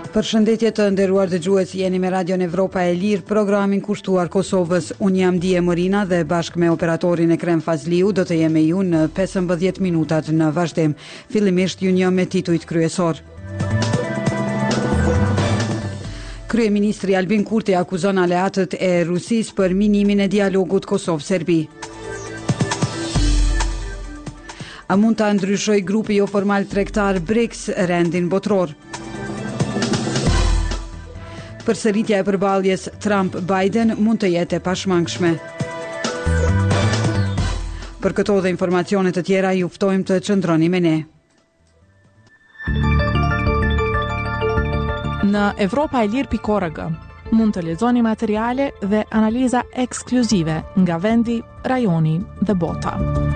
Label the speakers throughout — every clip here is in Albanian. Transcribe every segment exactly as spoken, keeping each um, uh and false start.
Speaker 1: Përshëndetje të nderuar dëgjues, jeni me Radion Evropa e Lirë, programin kushtuar Kosovës. Unë jam Dije Morina dhe bashkë me operatorin Ekrem Fazliu do të jem me ju në pesëmbëdhjetë minutat në vazhdim. Fillimisht ju një me titujt kryesor. Kryeministri Albin Kurti akuzon aleatët e Rusisë për minimin e dialogut Kosovë-Serbi. A mund ta ndryshoj grupi jo formal tregtar BRICS rendin botror? Përsëritja e përballjes Trump-Biden mund të jetë e pashmangshme. Për këto dhe informacione të tjera ju ftojmë të qëndroni me ne.
Speaker 2: Në Evropa e Lirë pikë org mund të lexoni materiale dhe analiza ekskluzive nga vendi, rajoni dhe bota.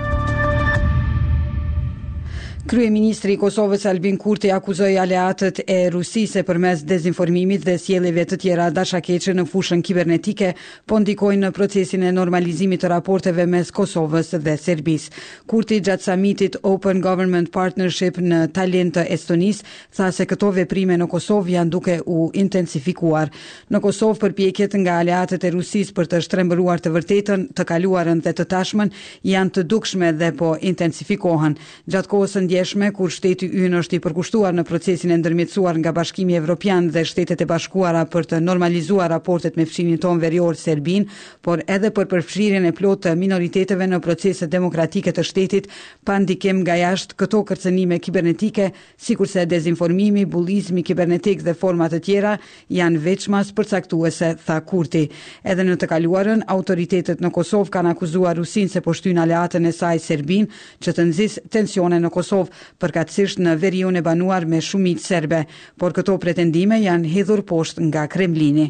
Speaker 1: Kryeministri i Kosovës Albin Kurti akuzoi aleatët e Rusisë përmes dezinformimit dhe sjelljeve të tjera dashakeqe në fushën kibernetike, po ndikojnë në procesin e normalizimit të raporteve mes Kosovës dhe Serbisë. Kurti gjatë samitit Open Government Partnership në Tallinn të Estonisë tha se këto veprime në Kosovë janë duke u intensifikuar. Në Kosovë përpjekjet nga aleatët e Rusisë për të shtrembëruar të vërtetën, të kaluarën dhe të tashmen janë të dukshme dhe po intensifikohen. Gjatë kohës ndjeshme, kur shteti ynë është i përkushtuar në procesin e ndërmjetësuar nga Bashkimi Evropian dhe Shtetet e Bashkuara për të normalizuar raportet me fshinin ton verior Serbin, por edhe për përfshirjen e plotë të minoriteteve në proceset demokratike të shtetit, pa ndikim nga jashtë, këto kërcënime kibernetike, sikurse dezinformimi, bullizmi kibernetik dhe forma të tjera, janë veçmas përcaktuese, tha Kurti. Edhe në të kaluarën, autoritetet në Kosovë kanë akuzuar Rusinë se po shtyn aleatën e saj Serbin, që të nxis tensione në Kosovë, përkatësisht në veriun e banuar me shumicë serbe, por këto pretendime janë hedhur poshtë nga Kremlini.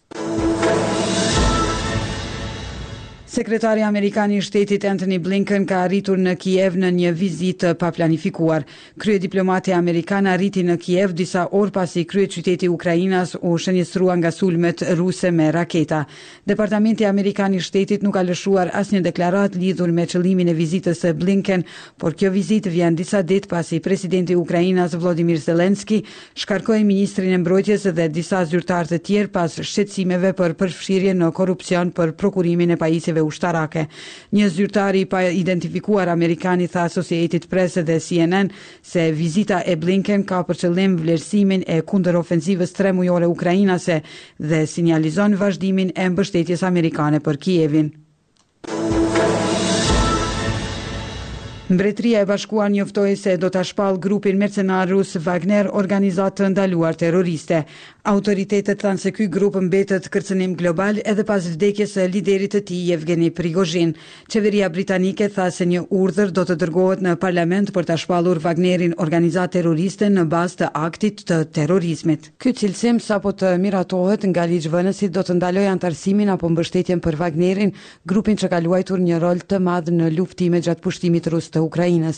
Speaker 1: Sekretari Amerikan i Shtetit Antony Blinken ka arritur në Kiev në një vizitë pa planifikuar. Kryediplomati amerikan arriti në Kiev disa orë pasi kryeqyteti i Ukrainas u shënjestrua nga sulmet ruse me raketa. Departamenti Amerikan i Shtetit nuk ka lëshuar asnjë deklaratë lidhur me qëllimin e vizitës së Blinken, por kjo vizitë vjen disa ditë pasi presidenti i Ukrainas Volodymyr Zelensky shkarkoi ministrin e mbrojtjes dhe disa zyrtarë të tjerë pas shqetësimeve për përfshirje në korrupsion për prokurimin e pajisjeve ushtarake. Një zyrtar i pa identifikuar amerikani tha Associated Press dhe C N N se vizita e Blinken ka për qëllim vlerësimin e kundërofensivës tremujore ukrainase dhe sinjalizon vazhdimin e mbështetjes amerikane për Kievin. Mbretëria e Bashkuar njoftoi se do ta shpall grupin mercenar rus Wagner, organizatë të ndaluar terroriste. Autoritetet thanë se ky grup mbetet kërcënim global edhe pas vdekjes së liderit të tij Yevgeny Prigozhin. Qeveria britanike tha se një urdhër do të dërgohet në parlament për ta shpallur Wagnerin, organizatë terroriste në bazë të aktit të terrorizmit. Ky cilësim sapo të miratohet nga ligjvënësit do të ndalojë antarësimin apo mbështetjen për Wagnerin, grupin që ka luajtur një rol të madh në luftime gjatë pushtimit rus të Ukrainës.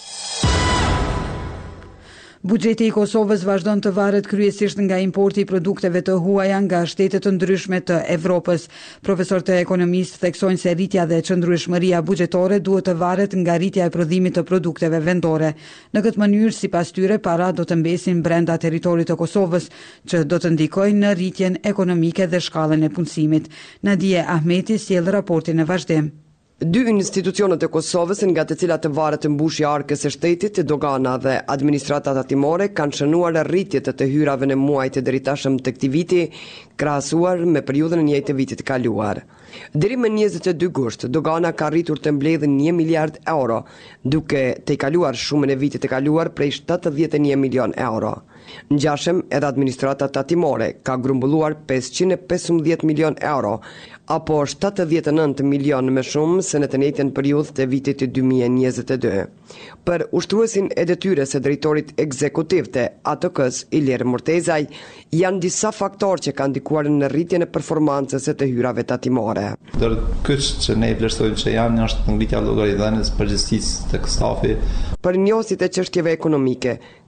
Speaker 1: Buxheti i Kosovës vazhdon të varet kryesisht nga importi i produkteve të huaja nga shtete të ndryshme të Evropës. Profesorët të ekonomistë theksojnë se rritja dhe qëndrueshmëria buxhetore duhet të varet nga rritja e prodhimit të produkteve vendore. Në këtë mënyrë, sipas tyre, para do të mbesin brenda territorit të Kosovës, që do të ndikojnë në rritjen ekonomike dhe shkallën e punësimit. Nadia Ahmeti sjell raportin në vazhdim.
Speaker 3: Dy institucionet e Kosovës nga të cilat të varet mbushja e arkës së shtetit, dogana dhe administrata tatimore, kanë shënuar rritjet të hyrave në muajt e deri tashëm të këtij viti, krahasuar me periudhën e njëjtë të vitit të kaluar. Deri më njëzet e dy gusht, dogana ka rritur të mbledhë një miliard euro, duke të kaluar shumën e vitit të kaluar prej shtatëdhjetë e një milion euro. Ngjashëm edhe administrata tatimore ka grumbulluar pesëqind e pesëmbëdhjetë milion euro, apo shtatëdhjetë e nëntë milion më shumë se në të njëjtën periudhë të vitit dy mijë e njëzet e dy. Për ushtruesin e detyrës së drejtorit ekzekutiv të A T K-s, Ilir Murtezaj, janë disa faktorë që kanë ndikuar në rritjen e performancës së të hyrave tatimore.
Speaker 4: Dër kyç që ne vlerësojmë që janë është ngritja e llogaridhënies, përgjegjësisë tek stafi.
Speaker 3: Për njohësit e çështjeve ekonomike,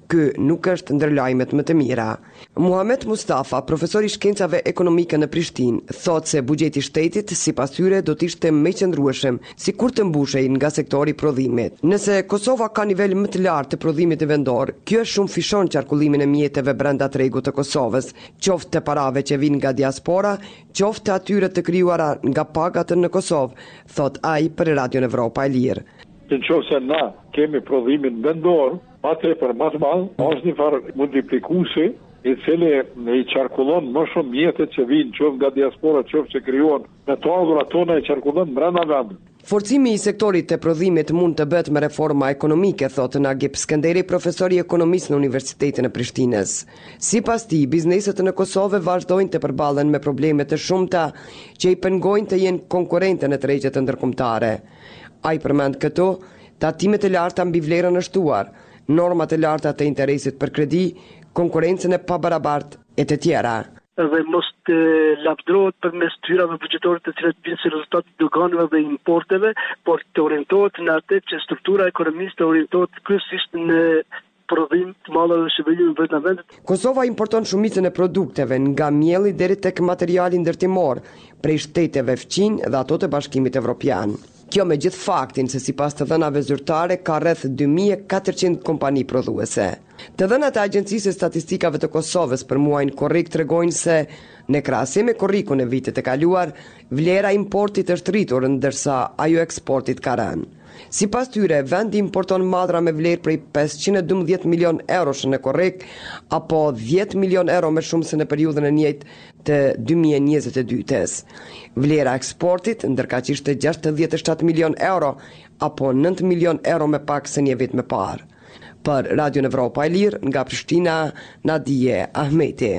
Speaker 3: Ky nuk është ndër lajmet më të mira. Muhamet Mustafa, profesor i shkencave ekonomike në Prishtinë, thotë se buxheti i shtetit sipas tyre do të ishte më i qëndrueshëm, sikur të mbushej nga sektori i prodhimit. Nëse Kosova ka nivel më të lartë të prodhimit të vendor, kjo shumë fishon qarkullimin e mjeteve brenda tregut të Kosovës, qoftë të parave që vijnë nga diaspora, qoftë të atyre të krijuara nga pagat në Kosovë, thot ai për Radion Evropa e Lirë.
Speaker 5: Në qoftë se na kemi prodhimin vendor, atë për më të madh, është një farë multiplikuesi i cili i qarkullon më shumë mjetet që vinë qoftë nga diaspora, qoftë që krijohen me to tona e qarkullon brenda vendit.
Speaker 3: Forcimi i sektorit të prodhimit mund të bëhet me reforma ekonomike, thotë Nagip Skënderi, profesor i ekonomisë në Universitetin e Prishtinës. Sipas tij, bizneset në Kosovë vazhdojnë të përballen me probleme të shumta që i pengojnë të jenë konkurrente në tregjet ndërkombëtare. Ai përmend këto tatimet e larta mbi vlerën e shtuar, normat e larta të interesit për kredi, konkurrencën e pabarabartë e të tjera.
Speaker 6: Dhe mos të lavdrohet përmes tyrave buxhetore të cilat vijnë si rezultat të doganave dhe importeve, por të orientohet në atë që struktura e ekonomisë të orientohet kryesisht në prodhim të madh dhe shërbim vetë në vendet.
Speaker 3: Kosova importon shumicën e produkteve nga mielli deri tek materiali ndërtimor prej shteteve fqinj dhe ato të Bashkimit Evropian. Kjo me gjithë faktin se sipas të dhënave zyrtare ka rreth dy mijë e katërqind kompani prodhuese. Të dhënat e Agjencisë Statistikave të Kosovës për muajin korrik tregojnë se në krahasim me korrikun e vitit të kaluar, vlera e importit është rritur ndërsa ajo eksportit ka rënë. Sipas tyre, vendi importon madhra me vlerë prej pesëqind e dymbëdhjetë milion eurosh në korrik, apo dhjetë milion euro më shumë se në periudhën e njëjtë të dy mijë e njëzet e dytës. Vlera e eksportit ndërkaq ishte gjashtëdhjetë e shtatë milion euro, apo nëntë milion euro më pak se një vit më parë. Për Radion Evropa e Lirë, nga Prishtina, Nadije Ahmeti.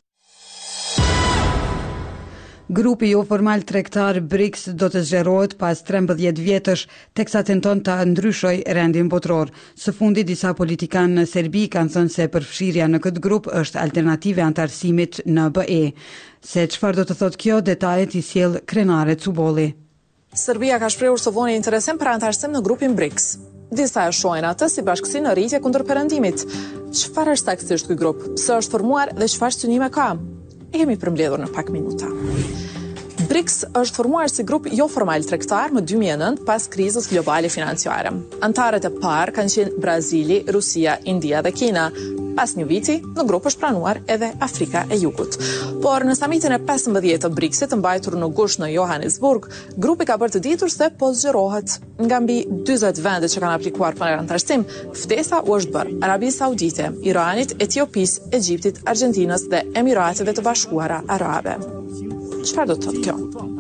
Speaker 1: Grupi jo formal tregtar BRICS do të zgjerohet pas trembëdhjetë vjetësh, teksa tenton të ndryshoj rendin botror. Së fundi disa politikanë në Serbi kanë thënë se përfshirja në këtë grup është alternative antarësimit në B E. Se çfarë do të thotë kjo, detajet i sjell Krenare Cubolli.
Speaker 2: Serbia ka shprehur së voni interesim për antarësim në grupin BRICS. Disa e shohin atë si bashkësi në rritje kundër perëndimit. Çfarë është saktësisht ky grup? Pse është formuar dhe çfarë synime ka? E kemi përmbledhur në pak minuta. BRICS është formuar si grup jo formal tregtar më dy mijë e nëntë pas krizës globale financiare. Antarët e parë kanë qenë Brazili, Rusia, India dhe Kina. Pas një viti, në grup është pranuar edhe Afrika e Jugut. Por në samitin e pesëmbëdhjetë të BRICS-it mbajtur në gusht në Johannesburg, grupi ka bërë të ditur se po zgjerohet. Nga mbi dyzet vende që kanë aplikuar për antarësim, ftesa u është bërë Arabisë Saudite, Iranit, Etiopisë, Egjiptit, Argjentinës dhe Emirateve të Bashkuara Arabe. Çfarë do të thotë kjo?